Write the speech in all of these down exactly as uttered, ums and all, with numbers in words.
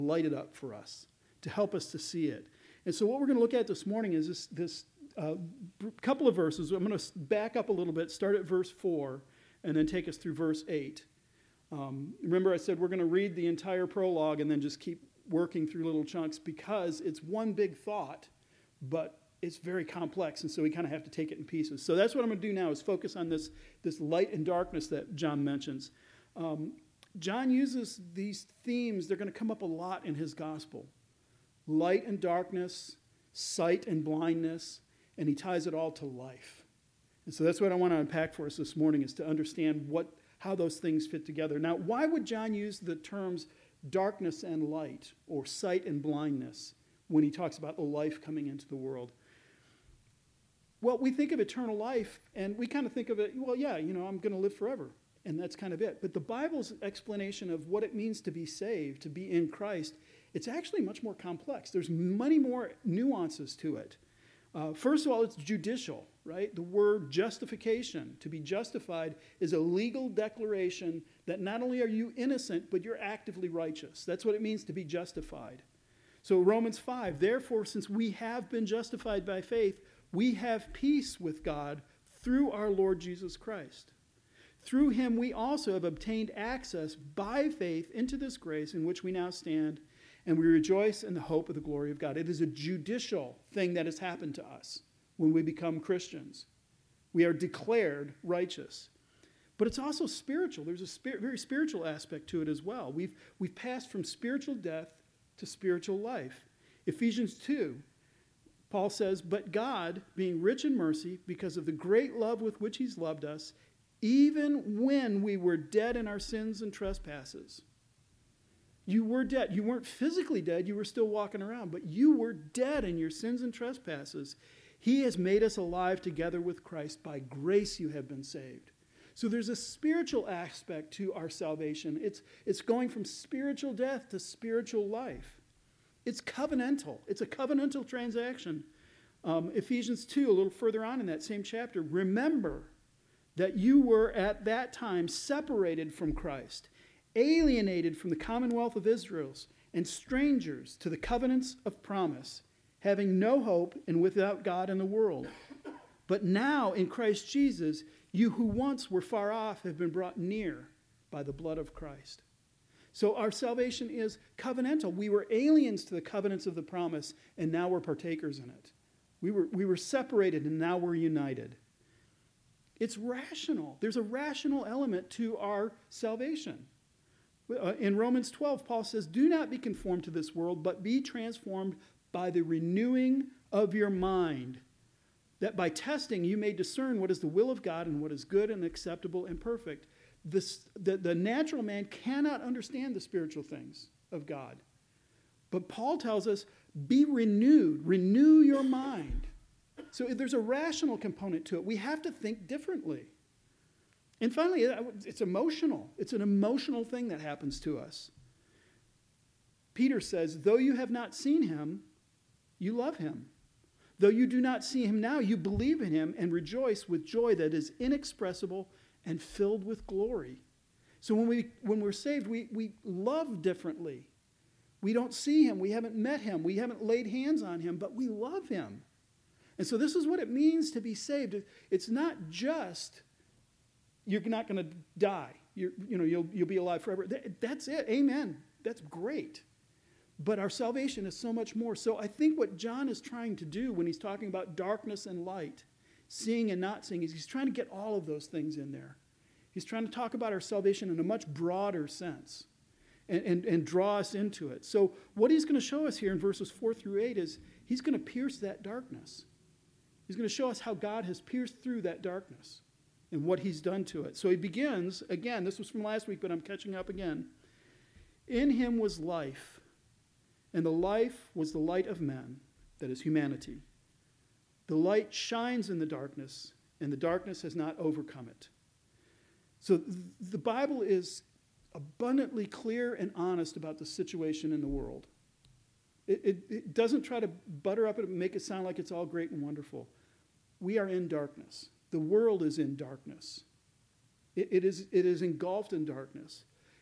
light it up for us, to help us to see it. And so what we're going to look at this morning is this, this uh, couple of verses. I'm going to back up a little bit, start at verse four, and then take us through verse eight. Um, remember I said we're going to read the entire prologue and then just keep working through little chunks because it's one big thought, but it's very complex, and so we kind of have to take it in pieces. So that's what I'm going to do now is focus on this, this light and darkness that John mentions. Um, John uses these themes. They're going to come up a lot in his gospel. Light and darkness, sight and blindness, and he ties it all to life. And so that's what I want to unpack for us this morning is to understand what how those things fit together. Now, why would John use the terms darkness and light or sight and blindness when he talks about the life coming into the world? Well, we think of eternal life, and we kind of think of it, well, yeah, you know, I'm going to live forever. And that's kind of it. But the Bible's explanation of what it means to be saved, to be in Christ, it's actually much more complex. There's many more nuances to it. Uh, first of all, it's judicial, right? The word justification, to be justified, is a legal declaration that not only are you innocent, but you're actively righteous. That's what it means to be justified. So Romans five, therefore, since we have been justified by faith, we have peace with God through our Lord Jesus Christ. Through him we also have obtained access by faith into this grace in which we now stand, and we rejoice in the hope of the glory of God. It is a judicial thing that has happened to us when we become Christians. We are declared righteous. But it's also spiritual. There's a spirit, very spiritual aspect to it as well. We've, we've passed from spiritual death to spiritual life. Ephesians two, Paul says, but God, being rich in mercy, because of the great love with which he's loved us, even when we were dead in our sins and trespasses. You were dead. You weren't physically dead. You were still walking around. But you were dead in your sins and trespasses. He has made us alive together with Christ. By grace you have been saved. So there's a spiritual aspect to our salvation. It's, it's going from spiritual death to spiritual life. It's covenantal. It's a covenantal transaction. Um, Ephesians two, a little further on in that same chapter, remember that you were at that time separated from Christ, alienated from the commonwealth of Israel, and strangers to the covenants of promise, having no hope and without God in the world. But now in Christ Jesus, you who once were far off have been brought near by the blood of Christ. So our salvation is covenantal. We were aliens to the covenants of the promise, and now we're partakers in it. We were, we were separated, and now we're united. It's rational. There's a rational element to our salvation. Uh, in Romans twelve, Paul says, do not be conformed to this world, but be transformed by the renewing of your mind, that by testing you may discern what is the will of God and what is good and acceptable and perfect. This, the, the natural man cannot understand the spiritual things of God. But Paul tells us, be renewed, renew your mind. So there's a rational component to it. We have to think differently. And finally, it's emotional. It's an emotional thing that happens to us. Peter says, though you have not seen him, you love him. Though you do not see him now, you believe in him and rejoice with joy that is inexpressible and filled with glory. So when, we, when we're saved, we, we love differently. We don't see him. We haven't met him. We haven't laid hands on him, but we love him. And so this is what it means to be saved. It's not just you're not going to die. You're, you know, you'll, you'll be alive forever. That's it. Amen. That's great. But our salvation is so much more. So I think what John is trying to do when he's talking about darkness and light, seeing and not seeing, is he's trying to get all of those things in there. He's trying to talk about our salvation in a much broader sense and, and, and draw us into it. So what he's going to show us here in verses four through eight is he's going to pierce that darkness. He's going to show us how God has pierced through that darkness and what he's done to it. So he begins, again, this was from last week, but I'm catching up again. In him was life, and the life was the light of men, that is humanity. The light shines in the darkness, and the darkness has not overcome it. So th- the Bible is abundantly clear and honest about the situation in the world. It, it, it doesn't try to butter up and make it sound like it's all great and wonderful. We are in darkness. The world is in darkness. It, it is, it is engulfed in darkness.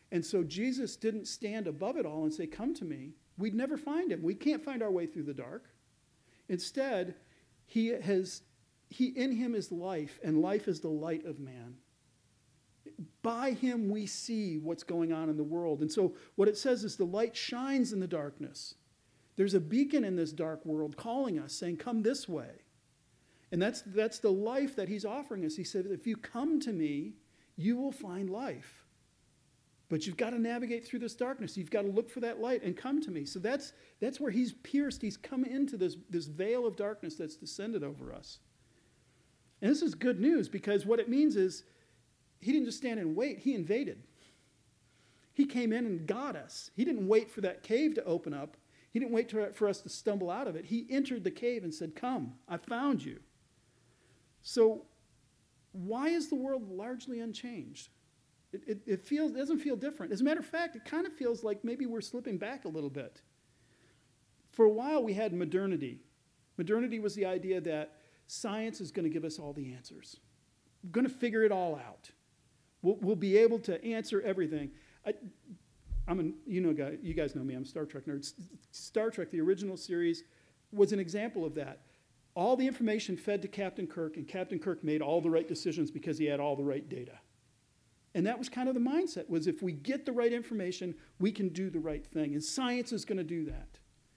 And so Jesus didn't stand above it all and say, come to me. We'd never find him. We can't find our way through the dark. Instead, he has, he in him is life, and life is the light of man. By him we see what's going on in the world. And so what it says is the light shines in the darkness. There's a beacon in this dark world calling us, saying, come this way. And that's, that's the life that he's offering us. He said, if you come to me, you will find life. But you've got to navigate through this darkness. You've got to look for that light and come to me. So that's, that's where he's pierced. He's come into this, this veil of darkness that's descended over us. And this is good news, because what it means is he didn't just stand and wait. He invaded. He came in and got us. He didn't wait for that cave to open up. He didn't wait to, for us to stumble out of it. He entered the cave and said, come, I found you. So why is the world largely unchanged? It, it, it feels, it doesn't feel different. As a matter of fact, it kind of feels like maybe we're slipping back a little bit. For a while, we had modernity. Modernity was the idea that science is going to give us all the answers. We're going to figure it all out. We'll, we'll be able to answer everything. I, I'm an, you know, guy, you guys know me. I'm a Star Trek nerd. Star Trek, the original series, was an example of that. All the information fed to Captain Kirk, and Captain Kirk made all the right decisions because he had all the right data. And that was kind of the mindset, was if we get the right information, we can do the right thing. And science is going to do that.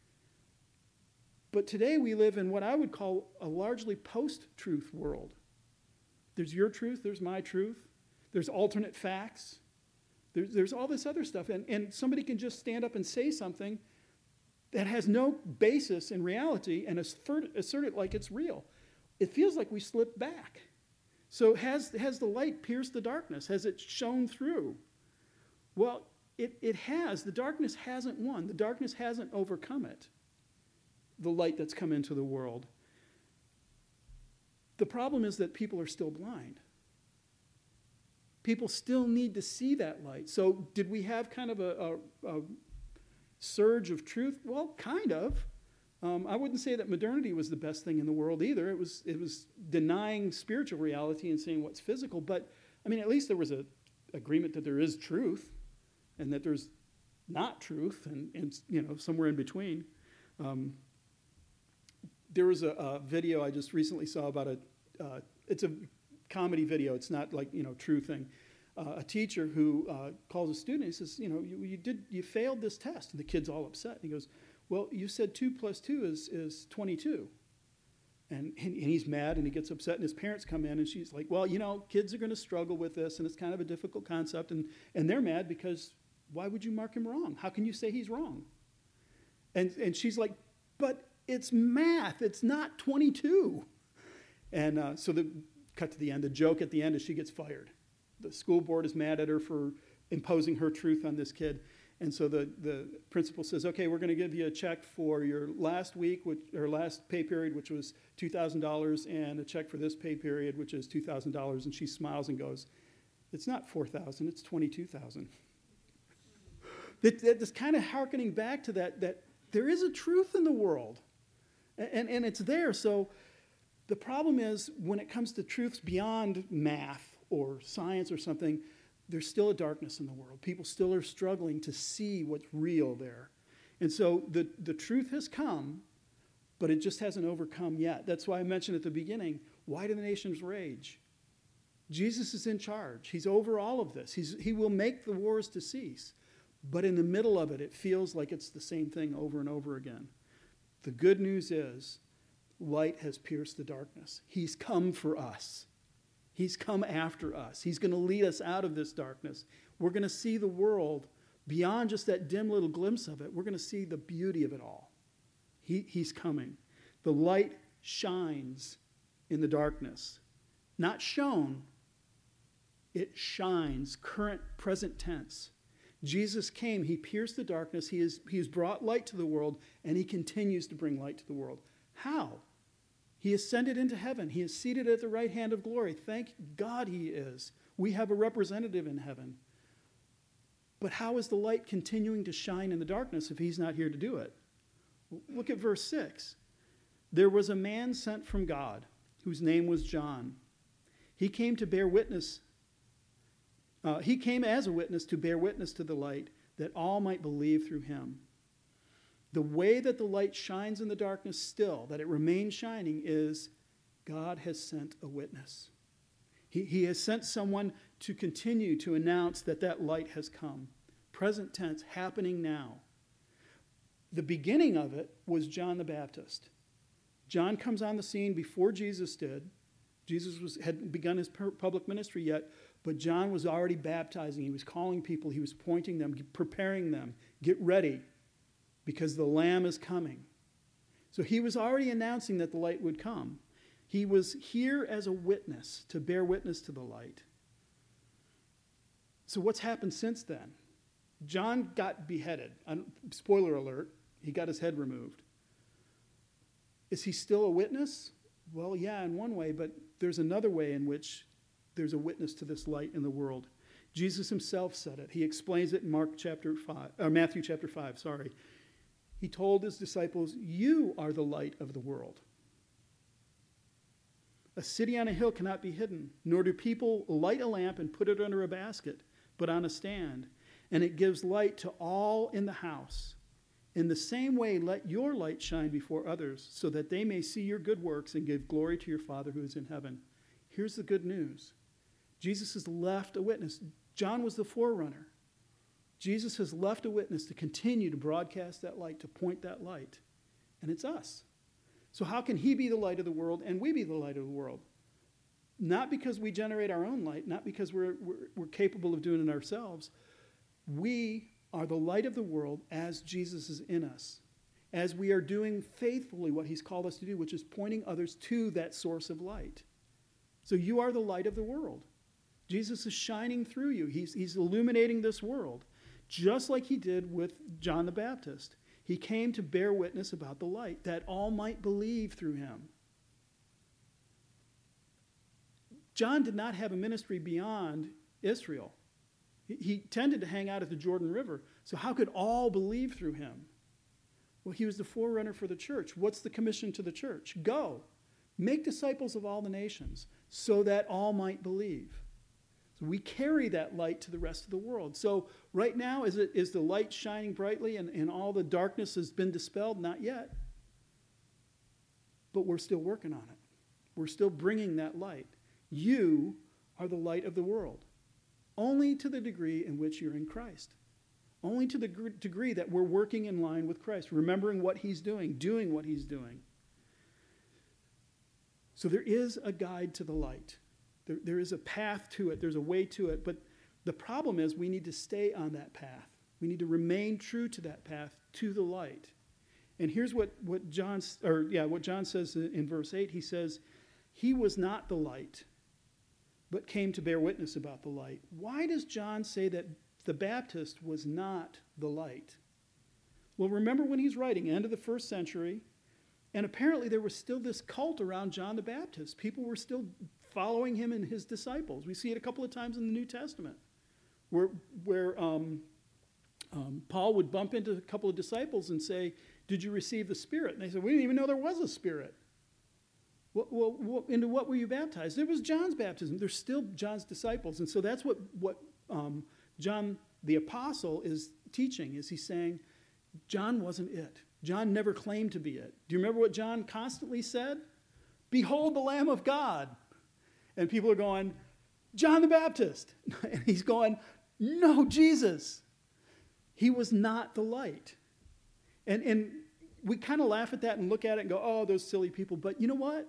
But today we live in what I would call a largely post-truth world. There's your truth, there's my truth, there's alternate facts, there's, there's all this other stuff. And, and somebody can just stand up and say something that has no basis in reality and assert, assert it like it's real. It feels like we slipped back. So has, has the light pierced the darkness? Has it shone through? Well, it, it has. The darkness hasn't won. The darkness hasn't overcome it, the light that's come into the world. The problem is that people are still blind. People still need to see that light. So did we have kind of a, a, a surge of truth? Well, kind of. Um, I wouldn't say that modernity was the best thing in the world either. It was, it was denying spiritual reality and saying what's physical. But, I mean, at least there was an agreement that there is truth and that there's not truth and, and you know, somewhere in between. Um, there was a, a video I just recently saw about a, uh, it's a comedy video. It's not like, you know, true thing. Uh, a teacher who uh, calls a student, he says, you know, you, you did, you failed this test. And the kid's all upset. And he goes, well, you said two plus two is, is twenty-two. And, and he's mad and he gets upset and his parents come in and she's like, well, you know, kids are going to struggle with this and it's kind of a difficult concept. And, and they're mad because why would you mark him wrong? How can you say he's wrong? And, and she's like, but it's math. It's not twenty-two. And uh, so the cut to the end. The joke at the end is she gets fired. The school board is mad at her for imposing her truth on this kid. And so the, the principal says, okay, we're going to give you a check for your last week, which, or last pay period, which was two thousand dollars, and a check for this pay period, which is two thousand dollars. And she smiles and goes, it's not four thousand dollars, it's twenty-two thousand dollars. that, that, that's kind of hearkening back to that, that there is a truth in the world, and, and, and it's there. So the problem is when it comes to truths beyond math or science or something, there's still a darkness in the world. People still are struggling to see what's real there. And so the, the truth has come, but it just hasn't overcome yet. That's why I mentioned at the beginning, why do the nations rage? Jesus is in charge. He's over all of this. He's, he will make the wars to cease. But in the middle of it, it feels like it's the same thing over and over again. The good news is light has pierced the darkness. He's come for us. He's come after us. He's going to lead us out of this darkness. We're going to see the world beyond just that dim little glimpse of it. We're going to see the beauty of it all. He, he's coming. The light shines in the darkness. Not shone. It shines. Current, present tense. Jesus came. He pierced the darkness. He, is, he has brought light to the world, and he continues to bring light to the world. How? He ascended into heaven. He is seated at the right hand of glory. Thank God he is. We have a representative in heaven. But how is the light continuing to shine in the darkness if he's not here to do it? Look at verse six. There was a man sent from God whose name was John. He came to bear witness Uh, he came as a witness to bear witness to the light, that all might believe through him. The way that the light shines in the darkness still, that it remains shining, is God has sent a witness. He, he has sent someone to continue to announce that that light has come. Present tense, happening now. The beginning of it was John the Baptist. John comes on the scene before Jesus did. Jesus was, hadn't begun his public ministry yet, but John was already baptizing. He was calling people. He was pointing them, preparing them. Get ready, because the Lamb is coming. So he was already announcing that the light would come. He was here as a witness, to bear witness to the light. So what's happened since then? John got beheaded. Spoiler alert, he got his head removed. Is he still a witness? Well, yeah, in one way, but there's another way in which there's a witness to this light in the world. Jesus himself said it. He explains it in Mark chapter five, or Matthew chapter five, sorry. He told his disciples, "You are the light of the world. A city on a hill cannot be hidden, nor do people light a lamp and put it under a basket, but on a stand, and it gives light to all in the house. In the same way, let your light shine before others, so that they may see your good works and give glory to your Father who is in heaven." Here's the good news. Jesus has left a witness. John was the forerunner. Jesus has left a witness to continue to broadcast that light, to point that light. And it's us. So how can he be the light of the world and we be the light of the world? Not because we generate our own light, not because we're, we're, we're capable of doing it ourselves. We are the light of the world as Jesus is in us, as we are doing faithfully what he's called us to do, which is pointing others to that source of light. So you are the light of the world. Jesus is shining through you. He's, he's illuminating this world, just like he did with John the Baptist. He came to bear witness about the light, that all might believe through him. John did not have a ministry beyond Israel. He, he tended to hang out at the Jordan River. So how could all believe through him? Well, he was the forerunner for the church. What's the commission to the church? Go, make disciples of all the nations, so that all might believe. So we carry that light to the rest of the world. So right now, is, it, is the light shining brightly and, and all the darkness has been dispelled? Not yet. But we're still working on it. We're still bringing that light. You are the light of the world, only to the degree in which you're in Christ. Only to the degree that we're working in line with Christ, remembering what he's doing, doing what he's doing. So there is a guide to the light. There, there is a path to it. There's a way to it. But the problem is we need to stay on that path. We need to remain true to that path, to the light. And here's what, what John or yeah, what John says in, in verse eight. He says, "He was not the light, but came to bear witness about the light." Why does John say that the Baptist was not the light? Well, remember when he's writing, end of the first century, and apparently there was still this cult around John the Baptist. People were still following him and his disciples. We see it a couple of times in the New Testament, where, where um, um, Paul would bump into a couple of disciples and say, "Did you receive the Spirit?" And they said, "We didn't even know there was a Spirit." What, what, what, into what were you baptized? It was John's baptism. They're still John's disciples. And so that's what, what um, John the Apostle is teaching, is he's saying, John wasn't it. John never claimed to be it. Do you remember what John constantly said? "Behold the Lamb of God." And people are going, "John the Baptist." And he's going, "No, Jesus." He was not the light. And, and we kind of laugh at that and look at it and go, "Oh, those silly people." But you know what?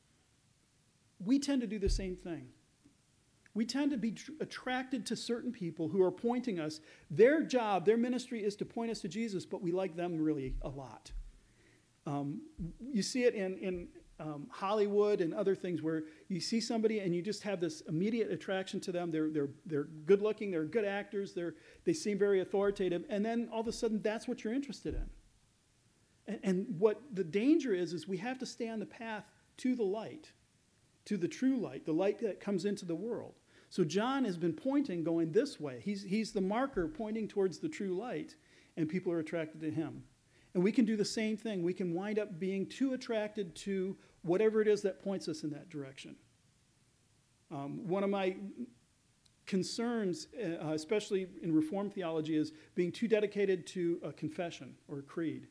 We tend to do the same thing. We tend to be tr- attracted to certain people who are pointing us. Their job, their ministry is to point us to Jesus, but we like them really a lot. Um, you see it in, in um, Hollywood and other things where you see somebody and you just have this immediate attraction to them. They're, they're, they're good looking, they're good actors, they're, they seem very authoritative, and then all of a sudden that's what you're interested in. And, and what the danger is, is we have to stay on the path to the light, to the true light, the light that comes into the world. So John has been pointing, going this way. He's, he's the marker pointing towards the true light, and people are attracted to him. And we can do the same thing. We can wind up being too attracted to whatever it is that points us in that direction. Um, one of my concerns, uh, especially in Reformed theology, is being too dedicated to a confession or a creed.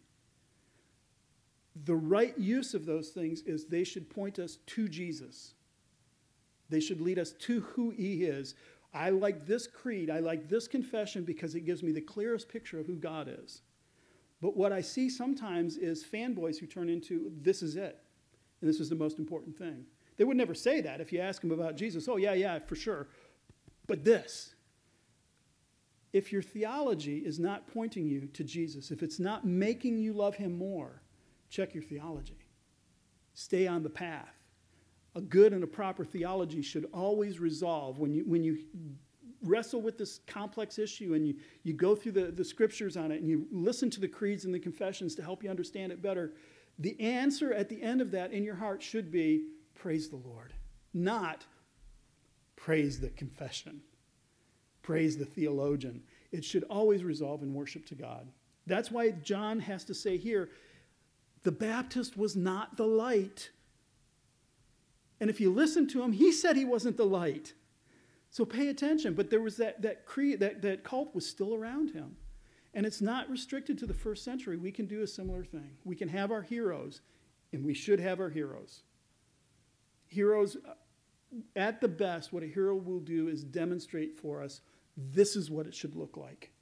The right use of those things is they should point us to Jesus. They should lead us to who he is. I like this creed, I like this confession because it gives me the clearest picture of who God is. But what I see sometimes is fanboys who turn into, this is it, and this is the most important thing. They would never say that if you ask them about Jesus. Oh, yeah, yeah, for sure. But this, if your theology is not pointing you to Jesus, if it's not making you love him more, check your theology. Stay on the path. A good and a proper theology should always resolve when you when you wrestle with this complex issue and you, you go through the, the scriptures on it and you listen to the creeds and the confessions to help you understand it better. The answer at the end of that in your heart should be, praise the Lord. Not praise the confession. Praise the theologian. It should always resolve in worship to God. That's why John has to say here, the Baptist was not the light. And if you listen to him, he said he wasn't the light. So pay attention. But there was that, that creed, that, that cult was still around him. And it's not restricted to the first century. We can do a similar thing. We can have our heroes, and we should have our heroes. Heroes, at the best, what a hero will do is demonstrate for us, this is what it should look like.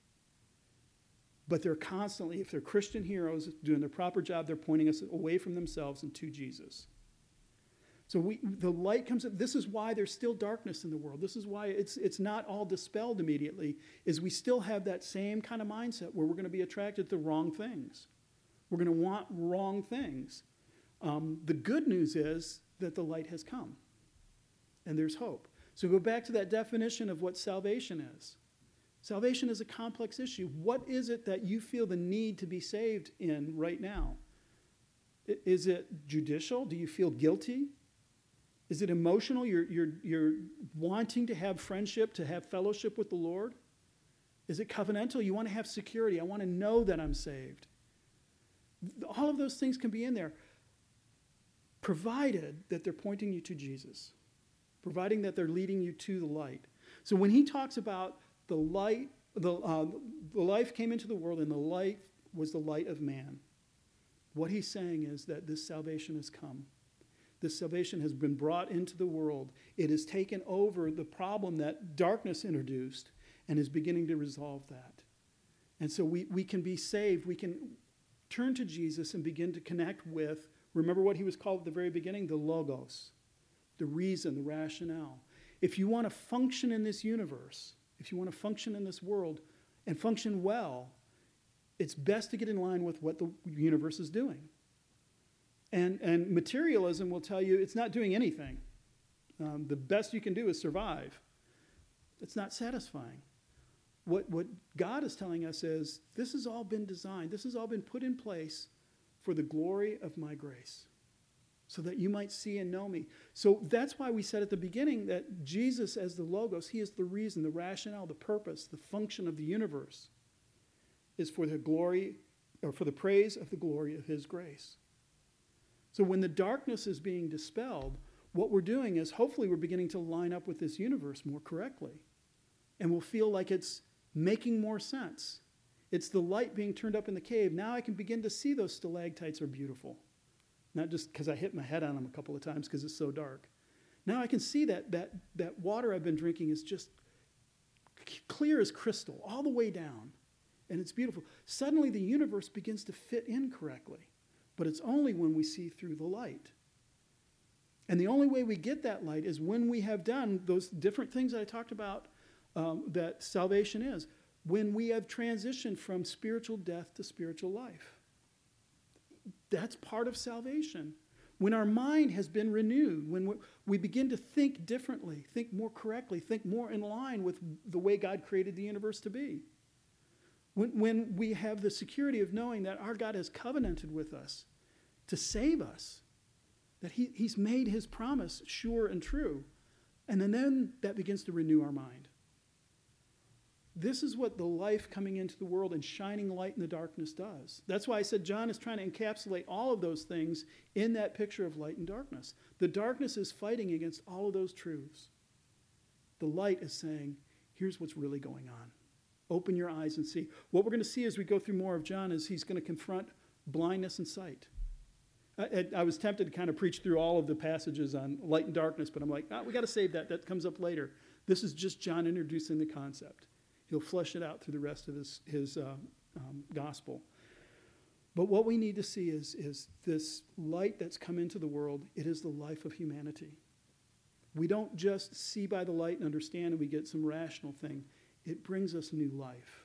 But they're constantly, if they're Christian heroes doing their proper job, they're pointing us away from themselves and to Jesus. So we, the light comes up. This is why there's still darkness in the world. This is why it's, it's not all dispelled immediately, is we still have that same kind of mindset where we're going to be attracted to wrong things. We're going to want wrong things. Um, the good news is that the light has come, and there's hope. So go back to that definition of what salvation is. Salvation is a complex issue. What is it that you feel the need to be saved in right now? Is it judicial? Do you feel guilty? Is it emotional? You're, you're, you're wanting to have friendship, to have fellowship with the Lord? Is it covenantal? You want to have security. I want to know that I'm saved. All of those things can be in there, provided that they're pointing you to Jesus, providing that they're leading you to the light. So when he talks about the light, the, uh, the life came into the world and the light was the light of man, what he's saying is that this salvation has come. This salvation has been brought into the world. It has taken over the problem that darkness introduced and is beginning to resolve that. And so we, we can be saved. We can turn to Jesus and begin to connect with, remember what he was called at the very beginning? The Logos, the reason, the rationale. If you want to function in this universe, if you want to function in this world and function well, it's best to get in line with what the universe is doing. And, and materialism will tell you it's not doing anything. Um, the best you can do is survive. It's not satisfying. What, what God is telling us is this has all been designed. This has all been put in place for the glory of my grace, so that you might see and know me. So that's why we said at the beginning that Jesus as the Logos, he is the reason, the rationale, the purpose, the function of the universe is for the glory, or for the praise of the glory of his grace. So when the darkness is being dispelled, what we're doing is hopefully we're beginning to line up with this universe more correctly. And we'll feel like it's making more sense. It's the light being turned up in the cave. Now I can begin to see those stalactites are beautiful. Not just because I hit my head on them a couple of times because it's so dark. Now I can see that, that, that water I've been drinking is just clear as crystal all the way down. And it's beautiful. Suddenly the universe begins to fit in correctly. But it's only when we see through the light. And the only way we get that light is when we have done those different things that I talked about um, that salvation is. When we have transitioned from spiritual death to spiritual life. That's part of salvation. When our mind has been renewed, when we begin to think differently, think more correctly, think more in line with the way God created the universe to be. When, when we have the security of knowing that our God has covenanted with us to save us, that he, he's made his promise sure and true, and then, then that begins to renew our mind. This is what the life coming into the world and shining light in the darkness does. That's why I said John is trying to encapsulate all of those things in that picture of light and darkness. The darkness is fighting against all of those truths. The light is saying, here's what's really going on. Open your eyes and see. What we're going to see as we go through more of John is he's going to confront blindness and sight. I, I was tempted to kind of preach through all of the passages on light and darkness, but I'm like, ah, we got to save that. That comes up later. This is just John introducing the concept. He'll flesh it out through the rest of his, his uh, um, gospel. But what we need to see is, is this light that's come into the world. It is the life of humanity. We don't just see by the light and understand and we get some rational thing. It brings us new life.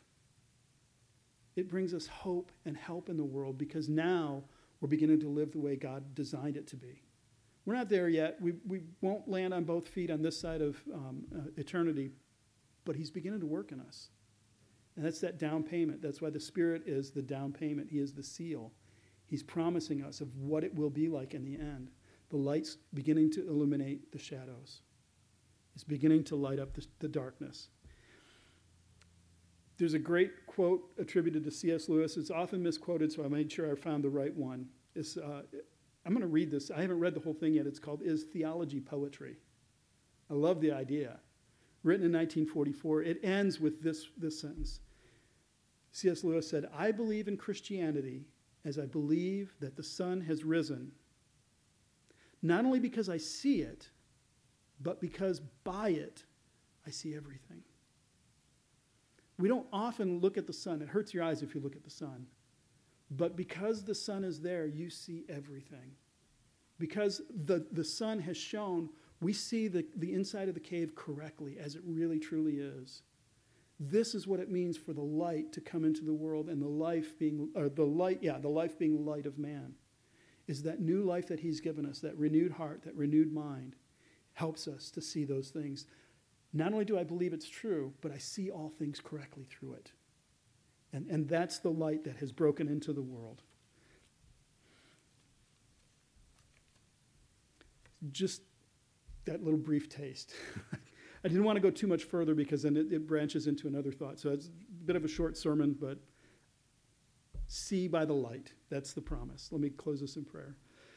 It brings us hope and help in the world because now we're beginning to live the way God designed it to be. We're not there yet. We, we won't land on both feet on this side of um, uh, eternity, but he's beginning to work in us. And that's that down payment. That's why the Spirit is the down payment. He is the seal. He's promising us of what it will be like in the end. The light's beginning to illuminate the shadows. It's beginning to light up the, the darkness. There's a great quote attributed to C S Lewis. It's often misquoted, so I made sure I found the right one. It's, uh, I'm going to read this. I haven't read the whole thing yet. It's called Is Theology Poetry? I love the idea. Written in nineteen forty-four, it ends with this, this sentence. C S Lewis said, I believe in Christianity as I believe that the sun has risen, not only because I see it, but because by it I see everything. We don't often look at the sun. It hurts your eyes if you look at the sun. But because the sun is there, you see everything. Because the, the sun has shone, we see the, the inside of the cave correctly as it really truly is. This is what it means for the light to come into the world and the life being, or the light, yeah, the life being light of man. Is that new life that he's given us, that renewed heart, that renewed mind, helps us to see those things. Not only do I believe it's true, but I see all things correctly through it. And, and that's the light that has broken into the world. Just that little brief taste. I didn't want to go too much further because then it, it branches into another thought. So it's a bit of a short sermon, but see by the light. That's the promise. Let me close this in prayer.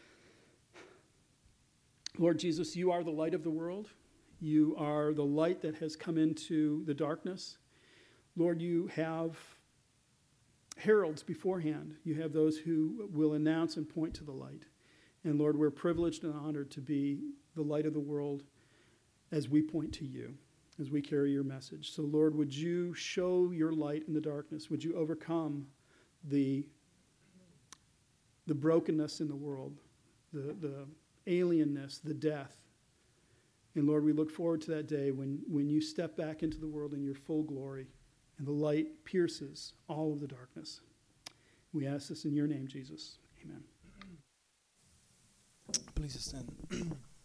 Lord Jesus, you are the light of the world. You are the light that has come into the darkness. Lord, you have heralds beforehand. You have those who will announce and point to the light. And Lord, we're privileged and honored to be the light of the world as we point to you, as we carry your message. So Lord, would you show your light in the darkness? Would you overcome the, the brokenness in the world, the, the alienness, the death? And Lord, we look forward to that day when, when you step back into the world in your full glory and the light pierces all of the darkness. We ask this in your name, Jesus. Amen. Please stand.